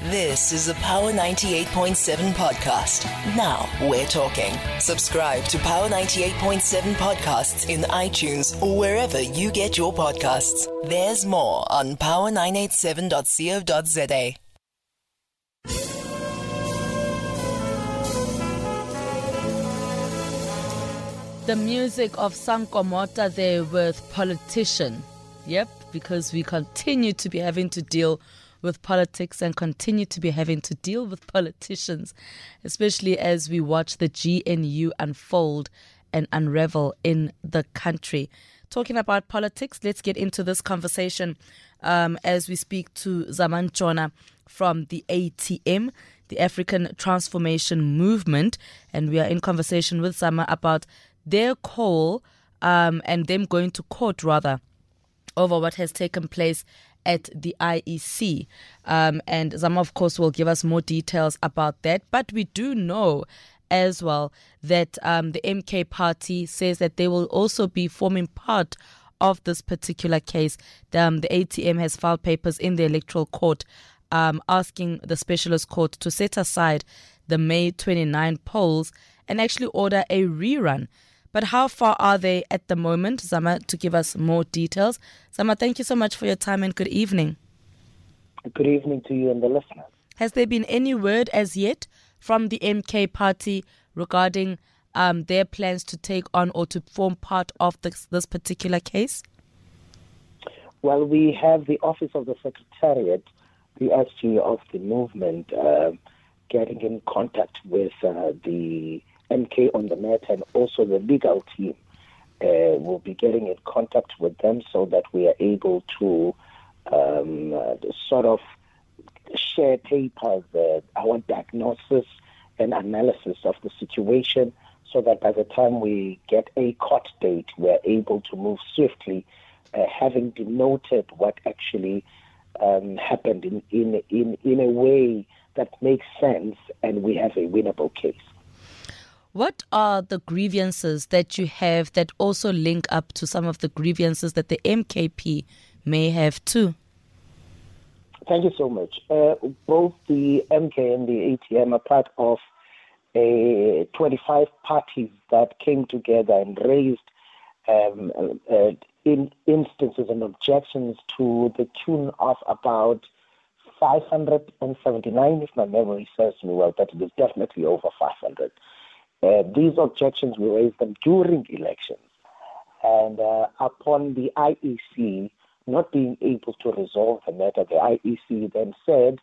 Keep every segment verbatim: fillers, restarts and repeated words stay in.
This is a Power ninety-eight point seven podcast. Now we're talking. Subscribe to Power ninety-eight point seven podcasts in iTunes or wherever you get your podcasts. There's more on power nine eight seven dot co dot za. The music of Sankomota there with Politician. Yep, because we continue to be having to deal with politics and continue to be having to deal with politicians, especially as we watch the G N U unfold and unravel in the country. Talking about politics, let's get into this conversation um, as we speak to Zama Ntshona from the A T M, the African Transformation Movement, and we are in conversation with Zama about their call um, and them going to court rather over what has taken place at the I E C. Um, and Zama, of course, will give us more details about that. But we do know as well that um, the M K party says that they will also be forming part of this particular case. Um, the A T M has filed papers in the Electoral Court um, asking the Specialist Court to set aside the May twenty-ninth polls and actually order a rerun. But how far are they at the moment? Zama, to give us more details. Zama, thank you so much for your time and good evening. Good evening to you and the listeners. Has there been any word as yet from the M K party regarding um, their plans to take on or to form part of this, this particular case? Well, we have the Office of the Secretariat, the S G of the movement, uh, getting in contact with uh, the M K on the matter, and also the legal team uh, will be getting in contact with them so that we are able to um, uh, sort of share papers, uh, our diagnosis and analysis of the situation, so that by the time we get a court date, we're able to move swiftly, uh, having denoted what actually um, happened in, in, in, in a way that makes sense, and we have a winnable case. What are the grievances that you have that also link up to some of the grievances that the M K P may have too? Thank you so much. Uh, both the M K and the A T M are part of a twenty-five parties that came together and raised um, uh, in instances and objections to the tune of about five hundred seventy-nine, if my memory serves me well, but it is definitely over five hundred. Uh, these objections, we raised them during elections. And uh, upon the I E C not being able to resolve the matter, the I E C then said,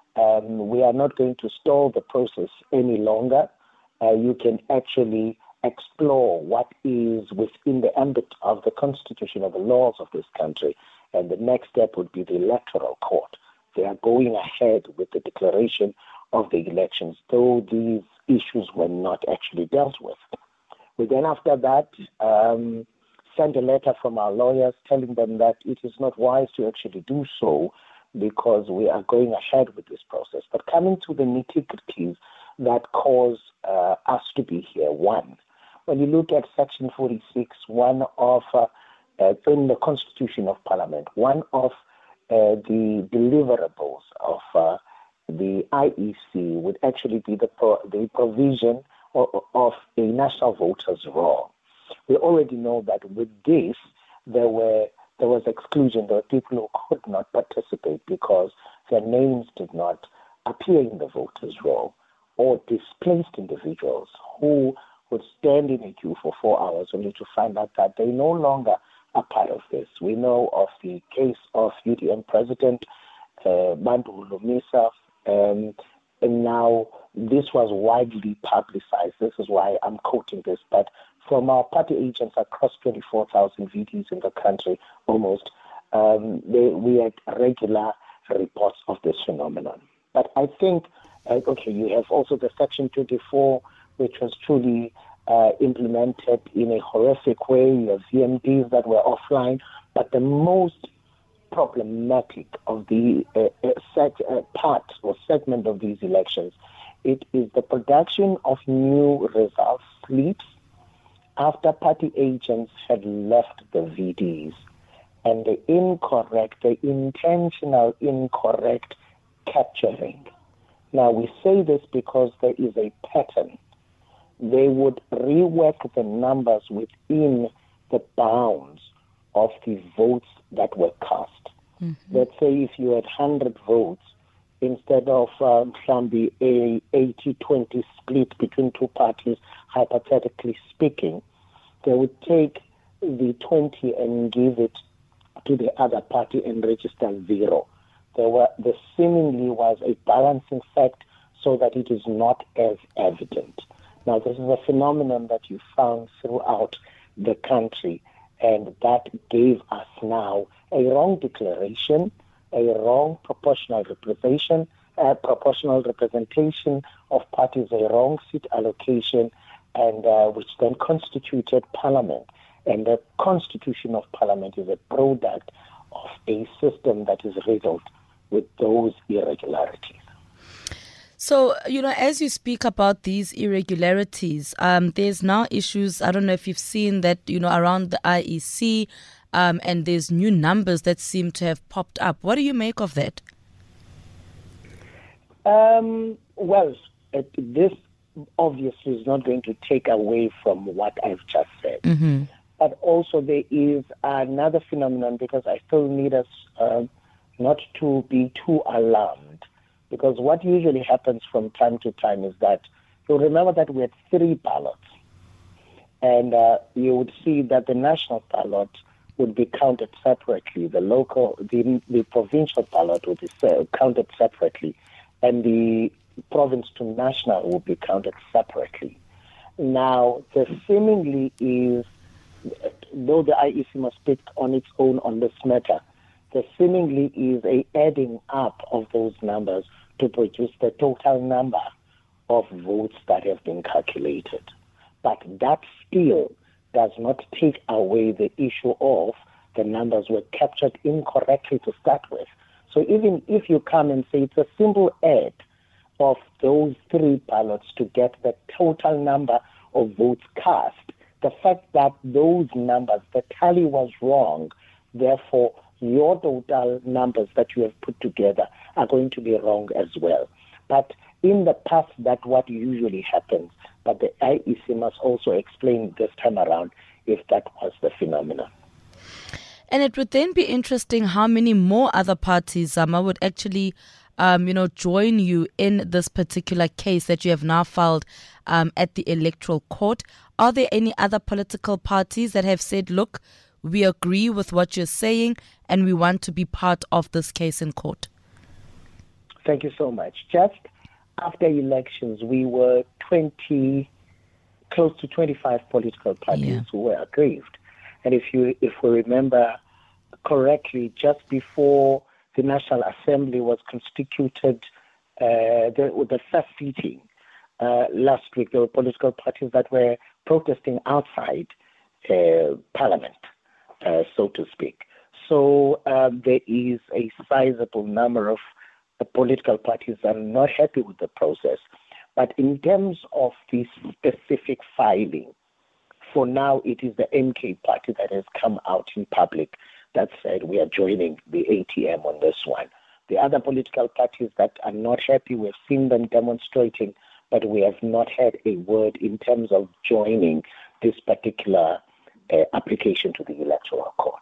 um, we are not going to stall the process any longer. Uh, you can actually explore what is within the ambit of the Constitution of the laws of this country. And the next step would be the Electoral Court. They are going ahead with the declaration of the elections, though these issues were not actually dealt with. We then, after that, um, sent a letter from our lawyers telling them that it is not wise to actually do so because we are going ahead with this process. But coming to the nitty-gritties that cause uh, us to be here, one, when you look at Section forty-six, one of, uh, uh, in the Constitution of Parliament, one of uh, the deliverables of uh, the I E C would actually be the pro- the provision of, of a national voters' roll. We already know that with this, there were there was exclusion. There were people who could not participate because their names did not appear in the voters' roll, or displaced individuals who would stand in a queue for four hours only to find out that they no longer are part of this. We know of the case of U D M President uh, Bantu Lumisa. Um, and now this was widely publicized. This is why I'm quoting this. But from our party agents across twenty-four thousand V Ds in the country, almost, um, they, we had regular reports of this phenomenon. But I think, uh, okay, you have also the Section twenty-four, which was truly uh, implemented in a horrific way. You have V M Ds that were offline. But the most problematic of the uh, uh, seg- uh, part or segment of these elections, it is the production of new results slips after party agents had left the V Ds, and the incorrect, the intentional incorrect capturing Now, we say this because there is a pattern. They would rework the numbers within the bounds of the votes that were cast. Mm-hmm. Let's say if you had one hundred votes, instead of um, the a eighty twenty split between two parties, hypothetically speaking, they would take the twenty and give it to the other party and register zero. There were, there seemingly was a balancing fact so that it is not as evident. Now, this is a phenomenon that you found throughout the country, and that gave us now a wrong declaration, a wrong proportional representation, uh, proportional representation of parties, a wrong seat allocation, and uh, which then constituted Parliament. And the constitution of Parliament is a product of a system that is riddled with those irregularities. So, you know, as you speak about these irregularities, um, there's now issues, I don't know if you've seen that, you know, around the I E C, um, and there's new numbers that seem to have popped up. What do you make of that? Um, well, it, this obviously is not going to take away from what I've just said. Mm-hmm. But also there is another phenomenon, because I still need us uh, not to be too alarmed. Because what usually happens from time to time is that you'll remember that we had three ballots. And uh, you would see that the national ballot would be counted separately. The local, the, the provincial ballot would be counted separately. And the province to national would be counted separately. Now, there seemingly is, though the I E C must speak on its own on this matter, there seemingly is a adding up of those numbers to produce the total number of votes that have been calculated. But that still does not take away the issue of the numbers were captured incorrectly to start with. So even if you come and say it's a simple add of those three ballots to get the total number of votes cast, the fact that those numbers, the tally was wrong, therefore your total numbers that you have put together are going to be wrong as well. But in the past, that's what usually happens. But the I E C must also explain this time around if that was the phenomenon. And it would then be interesting how many more other parties, Zama, would actually um, you know, join you in this particular case that you have now filed um, at the Electoral Court. Are there any other political parties that have said, look, we agree with what you're saying and we want to be part of this case in court? Thank you so much. Just after elections, we were twenty, close to twenty-five political parties yeah. who were aggrieved. And if you, if we remember correctly, just before the National Assembly was constituted, uh, the, the first sitting uh, last week, there were political parties that were protesting outside uh, Parliament, uh, so to speak. So um, there is a sizable number of uh, political parties that are not happy with the process. But in terms of the specific filing, for now, it is the M K party that has come out in public that said we are joining the A T M on this one. The other political parties that are not happy, we've seen them demonstrating, but we have not had a word in terms of joining this particular uh, application to the Electoral Court.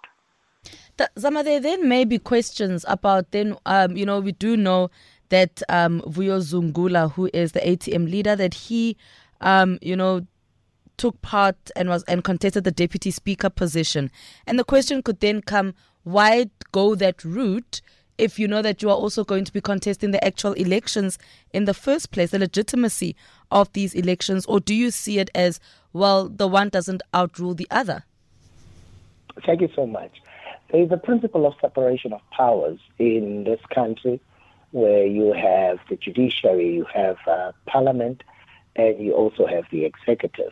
Zama, there then may be questions about then, um, you know, we do know that um, Vuyo Zungula, who is the A T M leader, that he, um, you know, took part and was and contested the deputy speaker position. And the question could then come, why go that route if you know that you are also going to be contesting the actual elections in the first place, the legitimacy of these elections? Or do you see it as, well, the one doesn't outrule the other? Thank you so much. There is a principle of separation of powers in this country where you have the judiciary, you have uh, parliament, and you also have the executive.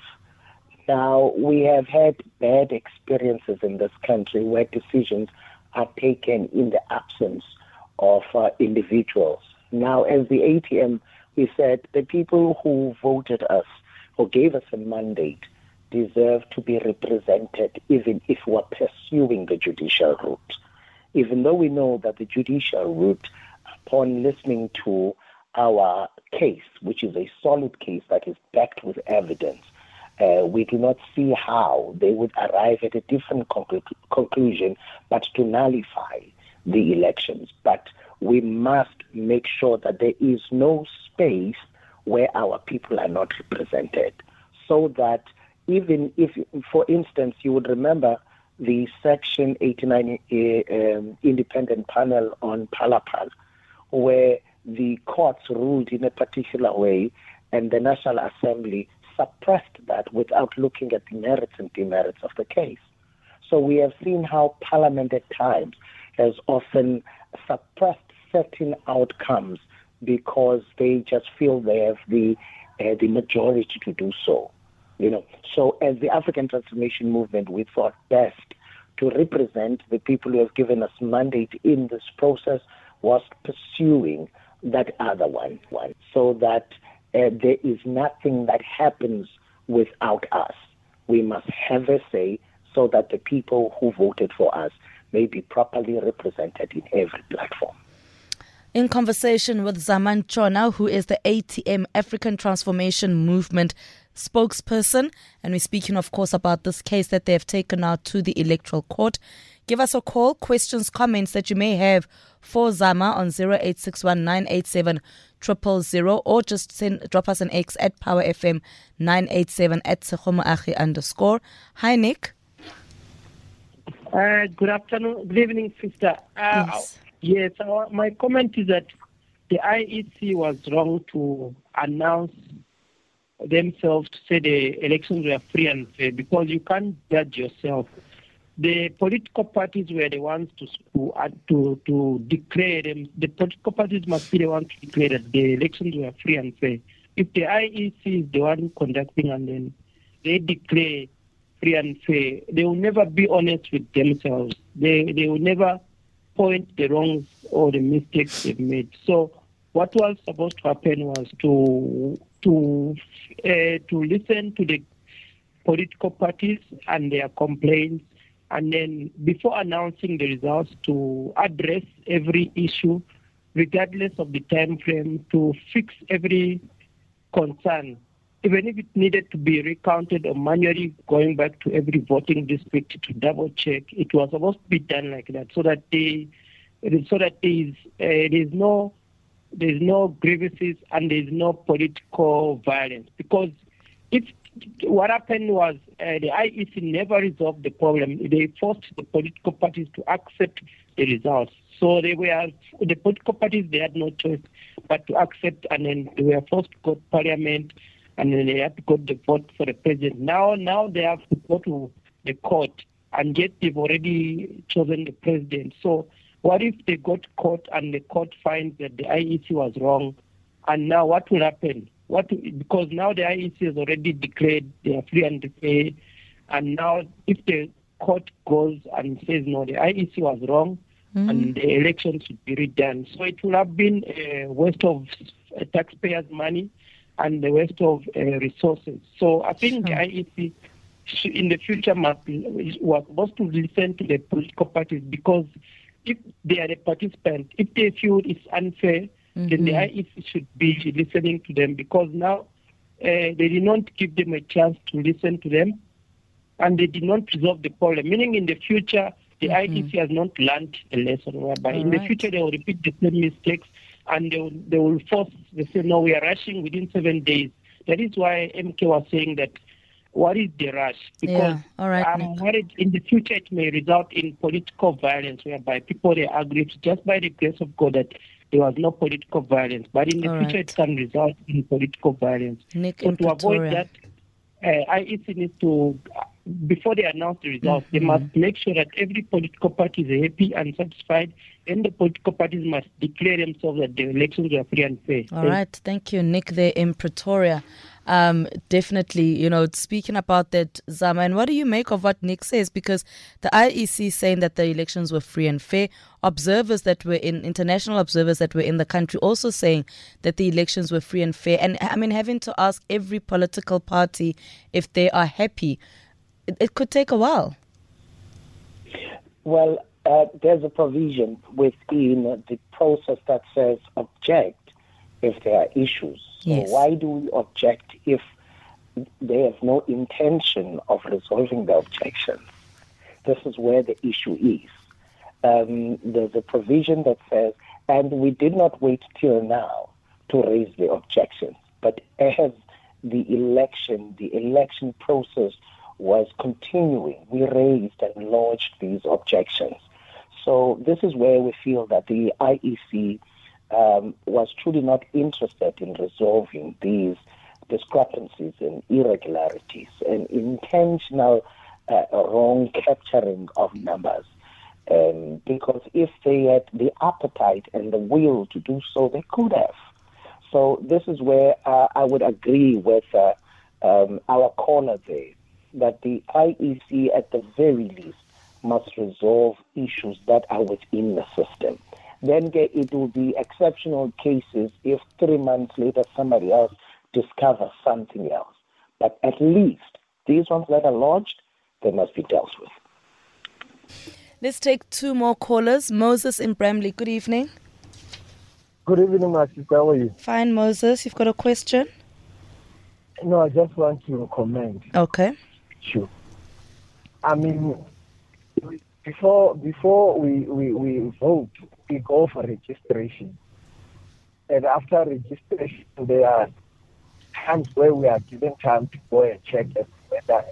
Now, we have had bad experiences in this country where decisions are taken in the absence of uh, individuals. Now, as the A T M, we said the people who voted us or gave us a mandate deserve to be represented even if we're pursuing the judicial route. Even though we know that the judicial route, upon listening to our case, which is a solid case that is backed with evidence, uh, we do not see how they would arrive at a different conclu- conclusion but to nullify the elections. But we must make sure that there is no space where our people are not represented, so that even if, for instance, you would remember the Section eighty-nine uh, um, independent panel on Palapal, where the courts ruled in a particular way and the National Assembly suppressed that without looking at the merits and demerits of the case. So we have seen how Parliament at times has often suppressed certain outcomes because they just feel they have the uh, the majority to do so. You know, so as the African Transformation Movement, we thought best to represent the people who have given us mandate in this process was pursuing that other one, one so that uh, there is nothing that happens without us. We must have a say so that the people who voted for us may be properly represented in every platform. In conversation with Zaman Chona, who is the A T M, African Transformation Movement spokesperson, and we're speaking, of course, about this case that they have taken now to the Electoral Court. Give us a call, questions, comments that you may have for Zama on zero eight six one nine eight seven zero zero zero, or just send, drop us an X at Power F M nine eight seven at Sekhomoagi underscore. Hi, Nick. Uh, good afternoon, good evening, sister. Uh, Yes. Yes, our, my comment is that the I E C was wrong to announce themselves to say the elections were free and fair, because you can't judge yourself. The political parties were the ones to to uh, to, to declare them. The political parties must be the ones to declare that the elections were free and fair. If the I E C is the one conducting and then they declare free and fair, they will never be honest with themselves. They they will never point the wrongs or the mistakes they've made. So what was supposed to happen was to to uh, to listen to the political parties and their complaints, and then before announcing the results, to address every issue, regardless of the time frame, to fix every concern, even if it needed to be recounted or manually going back to every voting district to double check. It was supposed to be done like that, so that they, so that there is uh, there is no there is no grievances and there is no political violence. Because if what happened was uh, the I E C never resolved the problem. They forced the political parties to accept the results. So they were the political parties. They had no choice but to accept, and then they were forced to go to Parliament. And then they have to go to the vote for the president. Now, now they have to go to the court, and yet they've already chosen the president. So, what if they go to court and the court finds that the I E C was wrong? And now, what will happen? What because now the I E C has already declared they are free and fair, and now if the court goes and says no, the I E C was wrong, mm-hmm. and the election should be redone, so it will have been a waste of uh, taxpayers' money and the waste of uh, resources. So I think sure. the I E C sh- in the future must be, was supposed to listen to the political parties, because if they are the participants, if they feel it's unfair, mm-hmm. then the I E C should be listening to them, because now uh, they did not give them a chance to listen to them, and they did not resolve the problem, meaning in the future, the mm-hmm. I E C has not learned a lesson, whereby All in right. the future they will repeat the same mistakes, and they will, they will force, they say, no, we are rushing within seven days. That is why M K was saying that, what is the rush? Because yeah. All right, I'm Nick. worried in the future it may result in political violence, whereby people they agree just by the grace of God that there was no political violence. But in the All future right. it can result in political violence. Nick so in to avoid Pretoria. that, uh, I E C needs to, before they announce the results, Mm-hmm. they must make sure that every political party is happy and satisfied, and the political parties must declare themselves that the elections were free and fair. All right. Thank you, Nick, there in Pretoria. Um, definitely, you know, speaking about that, Zama, and what do you make of what Nick says? Because the I E C saying that the elections were free and fair, observers that were in, international observers that were in the country also saying that the elections were free and fair. And I mean, having to ask every political party if they are happy, it, it could take a while. Well, uh, there's a provision within the process that says object if there are issues. So Yes. why do we object if they have no intention of resolving the objections? This is where the issue is. Um, there's a provision that says, and we did not wait till now to raise the objections, but as the election, the election process was continuing, we raised and lodged these objections. So this is where we feel that the I E C um, was truly not interested in resolving these discrepancies and irregularities and intentional uh, wrong capturing of numbers. Um, because if they had the appetite and the will to do so, they could have. So this is where uh, I would agree with uh, um, our caller there, that the I E C at the very least must resolve issues that are within the system. Then it will be exceptional cases if three months later somebody else discovers something else. But at least these ones that are lodged, they must be dealt with. Let's take two more callers. Moses in Bramley, good evening. Good evening, my sister. How are you? Fine, Moses. You've got a question? No, I just want to comment. Okay. Sure. I mean, before before we, we, we vote, we go for registration. And after registration, there are times where we are given time to go and check whether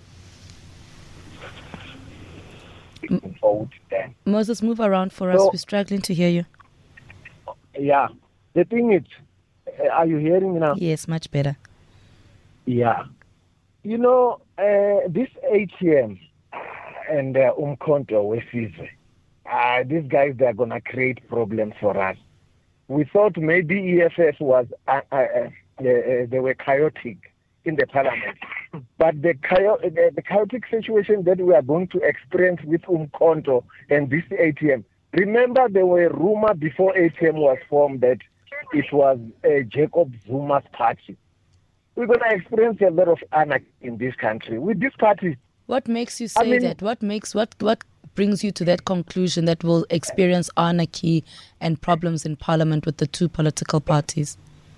we can vote then. Moses, move around for us. So- We're struggling to hear you. Yeah. The thing is, uh, are you hearing me now? Yes, much better. Yeah. You know, uh, this A T M and uh, Umkhonto Wesizwe, uh, these guys, they're going to create problems for us. We thought maybe E F F was, uh, uh, uh, they, they were chaotic in the parliament. But the, chao- the, the chaotic situation that we are going to experience with Umkhonto and this A T M, remember there were rumors before A T M was formed that it was uh, Jacob Zuma's party. We're going to experience a lot of anarchy in this country. With this party, What makes you say I mean- that? What makes what what brings you to that conclusion that we'll experience anarchy and problems in parliament with the two political parties?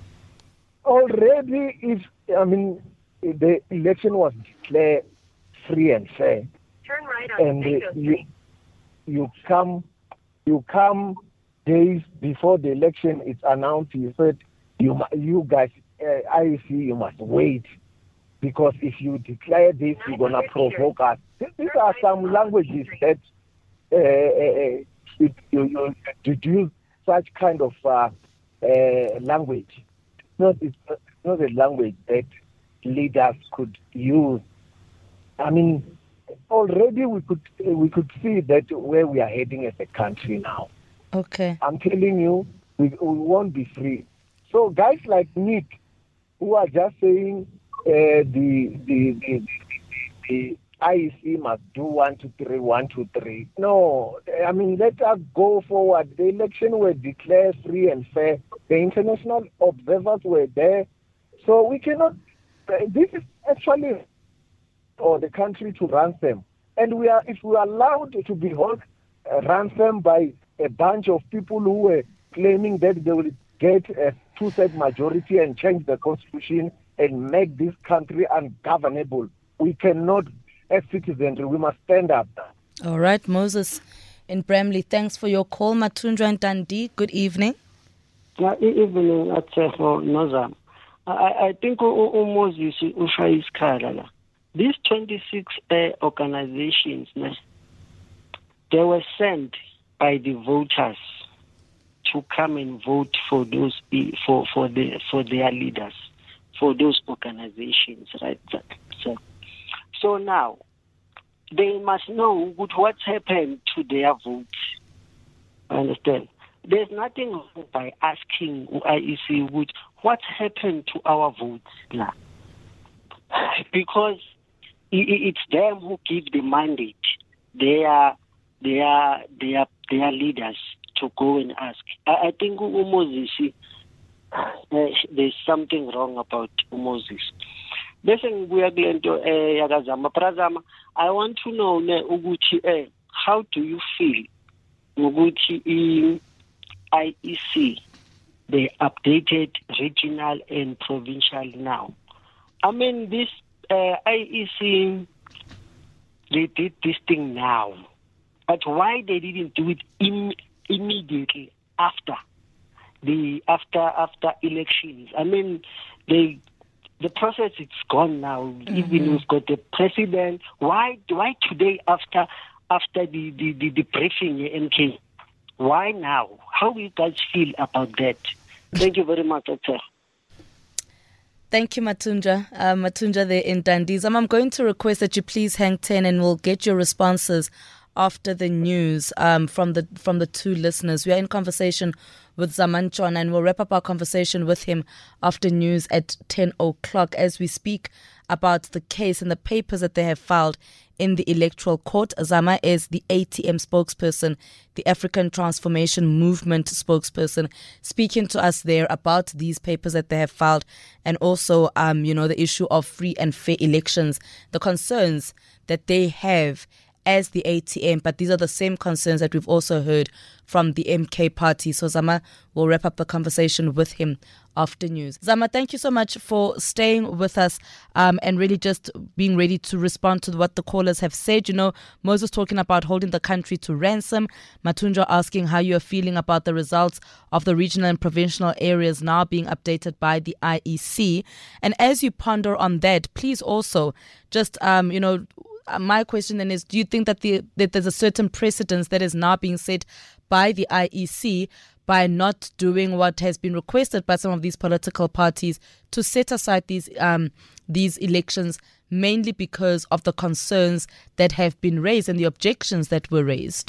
already, if, I mean, the election was declared free and fair, Turn right on and Mango uh, you, Street. you come, you come days before the election is announced, you said, you, mu- you guys, uh, I E C, you must wait, because if you declare this, you're going to provoke us. Th- These are some languages that uh, uh, you, you, you deduce such kind of uh, uh, language. It's not, it's not it's not a language that leaders could use. I mean, already we could we could see that where we are heading as a country now. Okay. I'm telling you, we, we won't be free. So guys like Nick, who are just saying uh, the, the, the, the, the I E C must do one, two, three, one, two, three. No, I mean, let us go forward. The election were declared free and fair. The international observers were there. So we cannot, this is actually for the country to ransom. And we are, if we are allowed to be held uh, ransom by a bunch of people who were claiming that they will get a two-third majority and change the constitution and make this country ungovernable, we cannot, as citizens, we must stand up. All right, Moses in Bramley, thanks for your call. Matundra and Dundee, good evening. Yeah, e- evening at uh, for Nozam. I, I think almost you see Usha is Karala. These twenty-six uh, organizations, ne, they were sent by the voters to come and vote for those for for the for their leaders, for those organizations, right? So, so now they must know what's happened to their votes. Understand? There's nothing wrong by asking I E C which what's happened to our votes now, because it's them who give the mandate. They are, they are, they are, they are leaders to go and ask. I, I think Moses, uh, there's something wrong about Moses. Listen, we are going to Yagazama Prazama. I want to know, Uguchi, how do you feel, Uguchi, in I E C the updated regional and provincial now. I mean, this uh, I E C, they did this thing now. But why they didn't do it im- immediately after the after after elections? I mean, they the process is gone now. Mm-hmm. Even we've got the president. Why why today after after the, the, the, the briefing M K? Why now? How do you guys feel about that? Thank you very much, sir. Thank you, Matunja. Uh, Matunja there in Dundee. Um, I'm going to request that you please hang ten and we'll get your responses after the news um, from the from the two listeners. We are in conversation with Zamanchona and we'll wrap up our conversation with him after news at ten o'clock as we speak about the case and the papers that they have filed in the Electoral Court. Zama is the A T M spokesperson, the African Transformation Movement spokesperson, speaking to us there about these papers that they have filed and also, um, you know, the issue of free and fair elections, the concerns that they have as the A T M, but these are the same concerns that we've also heard from the M K party. So Zama will wrap up the conversation with him after news. Zama, thank you so much for staying with us um, and really just being ready to respond to what the callers have said. You know, Moses talking about holding the country to ransom. Matunja asking how you're feeling about the results of the regional and provincial areas now being updated by the I E C. And as you ponder on that, please also just, um, you know, my question then is, do you think that, the, that there's a certain precedence that is now being set by the I E C by not doing what has been requested by some of these political parties to set aside these um, these elections, mainly because of the concerns that have been raised and the objections that were raised?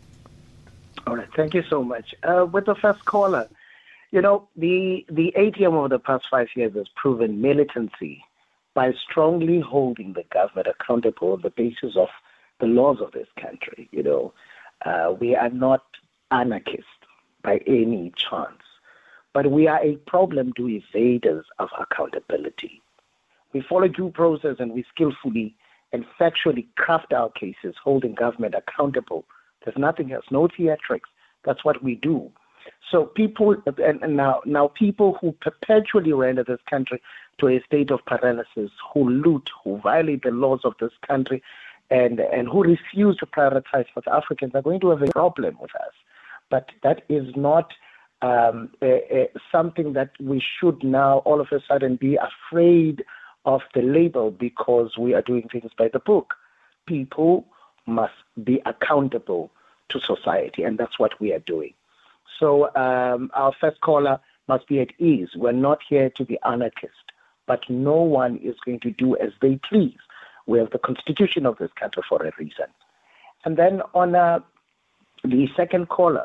All right, thank you so much. Uh, with the first caller, you know, the, the A T M over the past five years has proven militancy by strongly holding the government accountable on the basis of the laws of this country. You know, uh, we are not anarchists by any chance, but we are a problem to evaders of accountability. We follow due process and we skillfully and factually craft our cases, holding government accountable. There's nothing else, no theatrics. That's what we do. So people, and, and now, now people who perpetually render this country to a state of paralysis, who loot, who violate the laws of this country, and, and who refuse to prioritize South Africans are going to have a problem with us. But that is not um, a, a, something that we should now all of a sudden be afraid of the label because we are doing things by the book. People must be accountable to society, and that's what we are doing. So um, our first caller must be at ease. We're not here to be anarchist, but no one is going to do as they please. We have the constitution of this country for a reason. And then on uh, the second caller,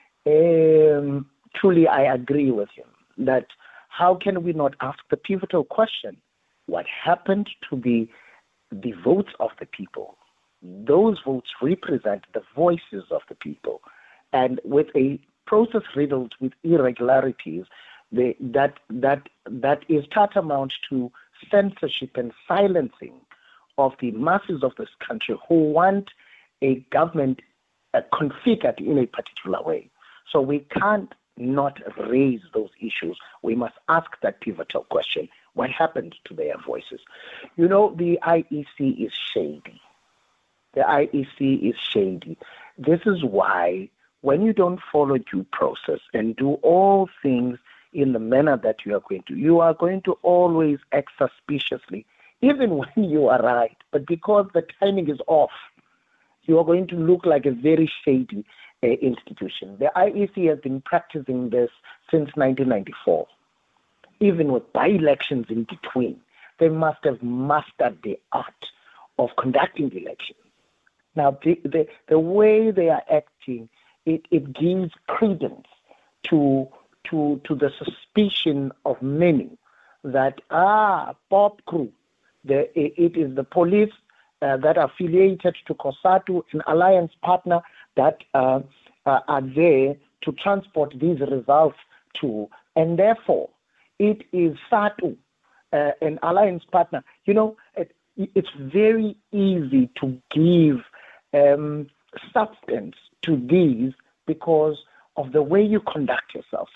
um, truly I agree with him that how can we not ask the pivotal question, what happened to the, the votes of the people? Those votes represent the voices of the people. And with a process riddled with irregularities, the, that that that is tantamount to censorship and silencing of the masses of this country who want a government uh, configured in a particular way. So we can't not raise those issues. We must ask that pivotal question: what happened to their voices? You know, the I E C is shady. The I E C is shady. This is why when you don't follow due process and do all things in the manner that you are going to, you are going to always act suspiciously, even when you are right. But because the timing is off, you are going to look like a very shady uh, institution. The I E C has been practicing this since nineteen ninety-four, even with by-elections in between. They must have mastered the art of conducting elections. Now, the, the, the way they are acting, It, it gives credence to to to the suspicion of many that ah Bob Crew, the it, it is the police uh, that are affiliated to COSATU, an alliance partner that uh, uh, are there to transport these results to, and therefore it is SATU, uh, an alliance partner. You know, it, it's very easy to give um, substance to these because of the way you conduct yourself. So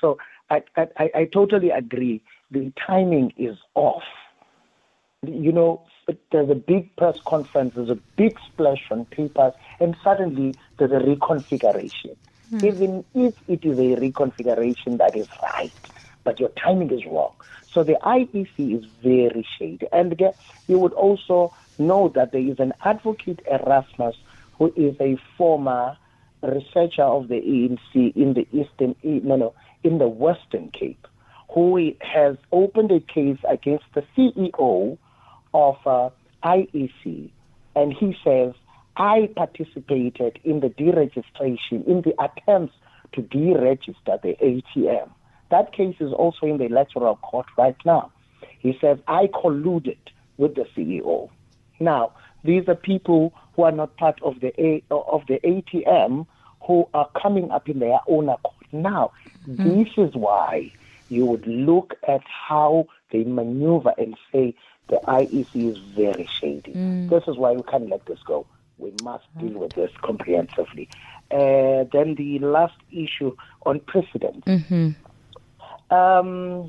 I, I, I totally agree. The timing is off. You know, there's a big press conference, there's a big splash on papers, and suddenly there's a reconfiguration. Mm. Even if it is a reconfiguration that is right, but your timing is wrong. So the I E C is very shady. And you would also know that there is an advocate, Erasmus, who is a former researcher of the A N C in the Eastern, no, no, in the Western Cape, who has opened a case against the C E O of uh, I E C, and he says, I participated in the deregistration, in the attempts to deregister the A T M. That case is also in the electoral court right now. He says, I colluded with the C E O. Now, these are people who are not part of the A, of the A T M who are coming up in their own accord. Now, mm-hmm. this is why you would look at how they maneuver and say the I E C is very shady. Mm. This is why we can't let this go. We must deal with this comprehensively. Uh, then the last issue on precedent. Mm-hmm. Um,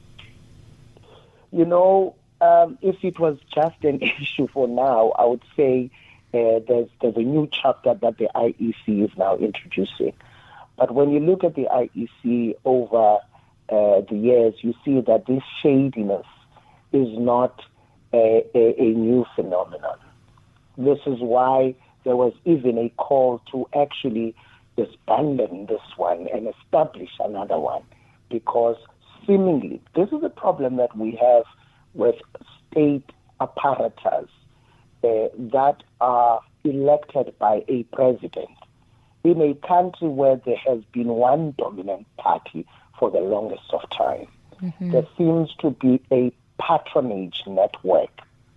you know, um, if it was just an issue for now, I would say uh, there's there's a new chapter that the I E C is now introducing. But when you look at the I E C over uh, the years, you see that this shadiness is not a, a, a new phenomenon. This is why there was even a call to actually disband this one and establish another one, because seemingly this is a problem that we have with state apparatus uh, that are elected by a president in a country where there has been one dominant party for the longest of time. Mm-hmm. There seems to be a patronage network.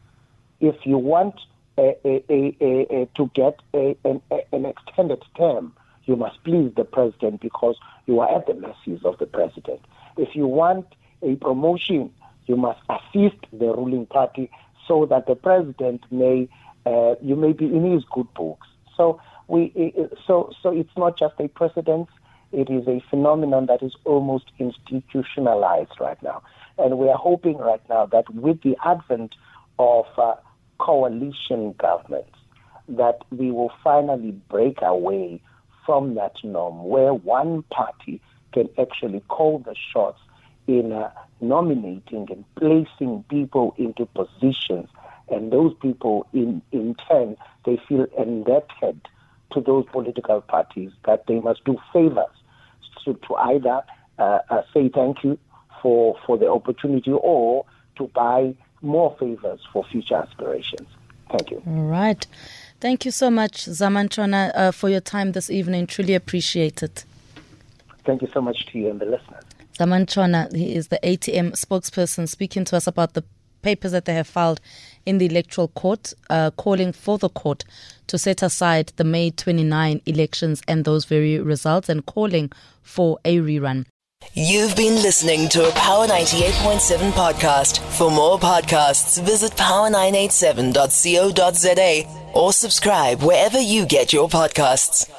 If you want a, a, a, a, a, to get a, an, a, an extended term, you must please the president because you are at the mercies of the president. If you want a promotion, you must assist the ruling party so that the president may, uh, you may be in his good books. So we, so so it's not just a precedent; it is a phenomenon that is almost institutionalized right now. And we are hoping right now that with the advent of uh, coalition governments, that we will finally break away from that norm where one party can actually call the shots in uh, nominating and placing people into positions, and those people in, in turn, they feel indebted to those political parties that they must do favors to, to either uh, uh, say thank you for, for the opportunity or to buy more favors for future aspirations. Thank you. All right. Thank you so much, Zamantshwana, uh, for your time this evening. Truly appreciate it. Thank you so much to you and the listeners. Zamantshwana, he is the A T M spokesperson, speaking to us about the papers that they have filed in the electoral court, uh, calling for the court to set aside the May twenty-ninth elections and those very results, and calling for a rerun. You've been listening to a Power ninety-eight point seven podcast. For more podcasts, visit power nine eight seven dot co dot za or subscribe wherever you get your podcasts.